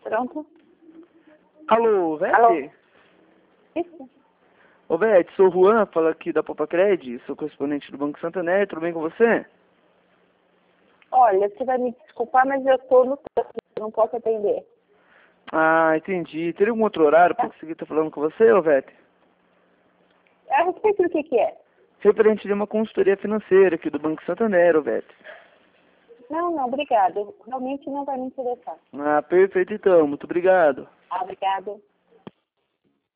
Pronto? Alô, Vete? Alô? Isso? Ô, Vete, sou o Juan, falo aqui da Popacred, sou correspondente do Banco Santander, tudo bem com você? Olha, você vai me desculpar, mas eu tô no trânsito, não posso atender. Ah, entendi. Teria algum outro horário para conseguir estar falando com você, ô, Vete? A respeito do que é? Referente de uma consultoria financeira aqui do Banco Santander, ô, Vete. Não, obrigada. Realmente não vai me interessar. Ah, perfeito então, muito obrigado. Obrigada.